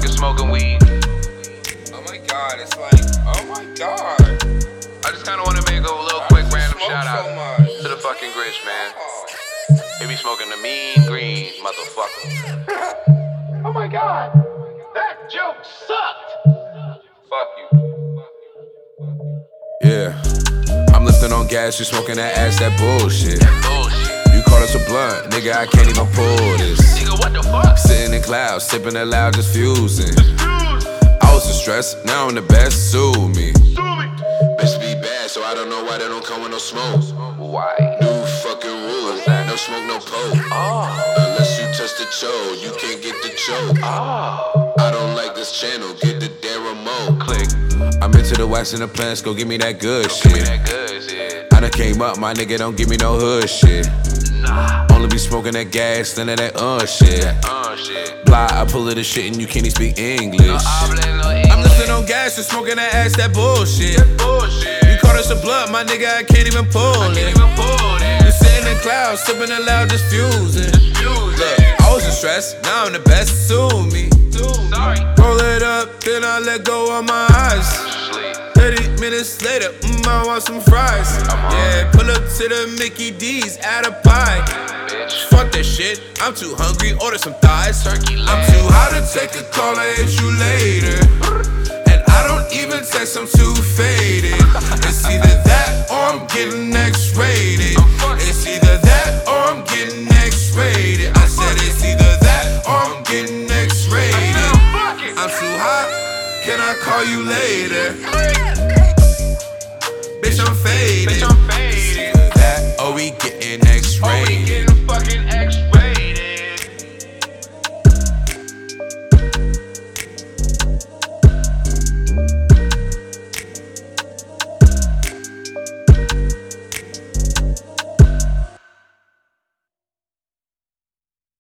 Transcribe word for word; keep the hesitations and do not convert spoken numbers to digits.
fucking smoking weed. Oh my god, it's like, oh my god. I just kinda wanna make a little quick random smoke shout out so much? to the fucking Grinch, man. Oh. They be smoking the mean green, motherfucker. Oh my god, that joke sucked. Fuck you. Yeah, I'm lifting on gas, you smoking that ass, that bullshit. Bullshit. You call us a blunt, nigga, I can't even pull this. Nigga, what the fuck? Sitting in clouds, sipping it loud, just fusing. I was in stress, now I'm the best, sue me. Bitch be bad, so I don't know why they don't come with no smoke. Why? New fucking rule, no smoke, no poke. Oh. Unless you touch the chode, you can't get the choke. Oh. I don't like this channel, get the damn remote. Click. I'm into the wax and the plants, go give me that good Give me shit. that good shit. I done came up, my nigga don't give me no hood shit. Nah. Only be smoking that gas, none of that uh shit. Uh, shit. Blah, I pull it the shit and you can't even speak English. No habla no English. I'm lifting on gas and smoking that ass, that bullshit. Bullshit. You caught us a blunt, my nigga, I can't even pull Can't it. even pull it. You sitting in clouds, sipping it loud, just fusing. Use Look, it. I was in stress, now I'm the best, sue me. Sorry. Roll it up, then I let go of my eyes. Sleep. thirty minutes later, mm, I want some fries. Yeah, pull up to the Mickey D's, add a pie. Bitch. Fuck that shit, I'm too hungry, order some thighs. Turkey I'm leg. too high to take a call, I hit you later. And I don't even text, I'm too faded. It's either that or I'm getting X-rated.